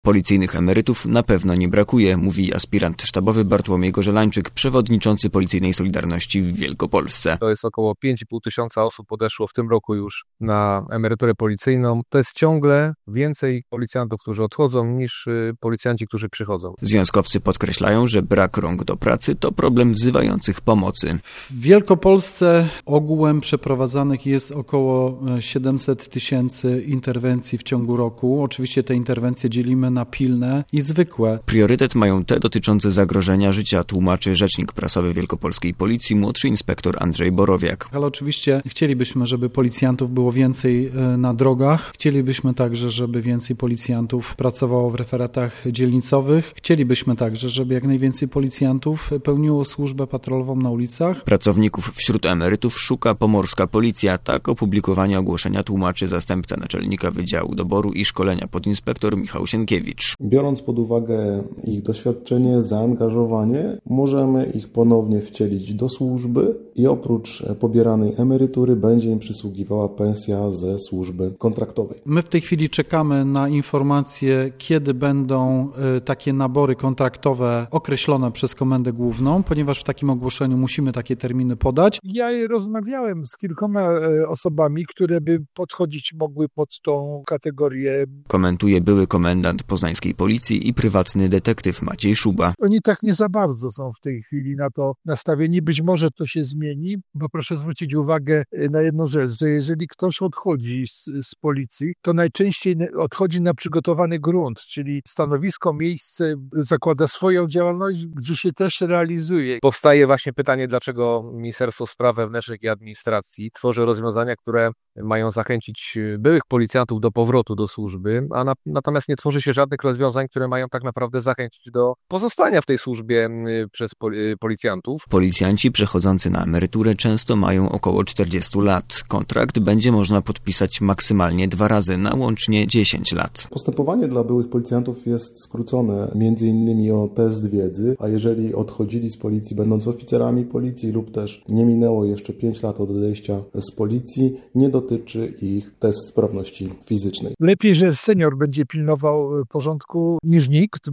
Policyjnych emerytów na pewno nie brakuje, mówi aspirant sztabowy Bartłomiej Gorzełańczyk, przewodniczący Policyjnej Solidarności w Wielkopolsce. To jest około 5,5 tysiąca osób podeszło w tym roku już na emeryturę policyjną. To jest ciągle więcej policjantów, którzy odchodzą, niż policjanci, którzy przychodzą. Związkowcy podkreślają, że brak rąk do pracy to problem wzywających pomocy. W Wielkopolsce ogółem przeprowadzanych jest około 700 tysięcy interwencji w ciągu roku. Oczywiście te interwencje dzielimy na pilne i zwykłe. Priorytet mają te dotyczące zagrożenia życia, tłumaczy rzecznik prasowy Wielkopolskiej Policji, młodszy inspektor Andrzej Borowiak. Ale oczywiście chcielibyśmy, żeby policjantów było więcej na drogach. Chcielibyśmy także, żeby więcej policjantów pracowało w referatach dzielnicowych. Chcielibyśmy także, żeby jak najwięcej policjantów pełniło służbę patrolową na ulicach. Pracowników wśród emerytów szuka Pomorska Policja. Tak opublikowanie ogłoszenia tłumaczy zastępca naczelnika Wydziału Doboru i Szkolenia podinspektor Michał Sienkiewicz. Biorąc pod uwagę ich doświadczenie, zaangażowanie, możemy ich ponownie wcielić do służby i oprócz pobieranej emerytury będzie im przysługiwała pensja ze służby kontraktowej. My w tej chwili czekamy na informacje, kiedy będą takie nabory kontraktowe określone przez Komendę Główną, ponieważ w takim ogłoszeniu musimy takie terminy podać. Ja rozmawiałem z kilkoma osobami, które by podchodzić mogły pod tą kategorię. Komentuje były komendant poznańskiej policji i prywatny detektyw Maciej Szuba. Oni tak nie za bardzo są w tej chwili na to nastawieni. Być może to się zmieni, bo proszę zwrócić uwagę na jedną rzecz, że jeżeli ktoś odchodzi z policji, to najczęściej odchodzi na przygotowany grunt, czyli stanowisko, miejsce, zakłada swoją działalność, gdzie się też realizuje. Powstaje właśnie pytanie, dlaczego Ministerstwo Spraw Wewnętrznych i Administracji tworzy rozwiązania, które mają zachęcić byłych policjantów do powrotu do służby, natomiast nie tworzy się żadnych rozwiązań, które mają tak naprawdę zachęcić do pozostania w tej służbie przez policjantów. Policjanci przechodzący na emeryturę często mają około 40 lat. Kontrakt będzie można podpisać maksymalnie 2 razy na łącznie 10 lat. Postępowanie dla byłych policjantów jest skrócone m.in. o test wiedzy, a jeżeli odchodzili z policji będąc oficerami policji lub też nie minęło jeszcze 5 lat od odejścia z policji, nie dotyczy ich test sprawności fizycznej. Lepiej, że senior będzie pilnował porządku niż nikt,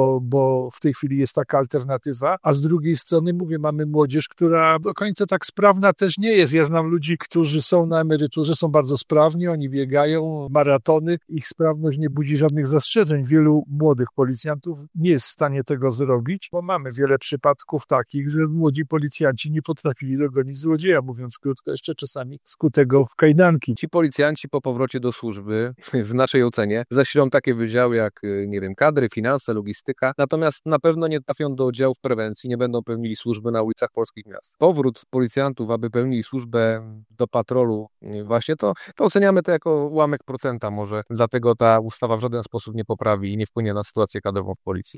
bo w tej chwili jest taka alternatywa, a z drugiej strony mówię, mamy młodzież, która do końca tak sprawna też nie jest. Ja znam ludzi, którzy są na emeryturze, są bardzo sprawni, oni biegają maratony, ich sprawność nie budzi żadnych zastrzeżeń. Wielu młodych policjantów nie jest w stanie tego zrobić, bo mamy wiele przypadków takich, że młodzi policjanci nie potrafili dogonić złodzieja, mówiąc krótko, jeszcze czasami skutego w kajdanki. Ci policjanci po powrocie do służby, w naszej ocenie, zasilą takie wydziały jak, kadry, finanse, logistyka, natomiast na pewno nie trafią do oddziałów prewencji, nie będą pełnili służby na ulicach polskich miast. Powrót policjantów, aby pełnili służbę do patrolu, właśnie to oceniamy to jako ułamek procenta może, dlatego ta ustawa w żaden sposób nie poprawi i nie wpłynie na sytuację kadrową w policji.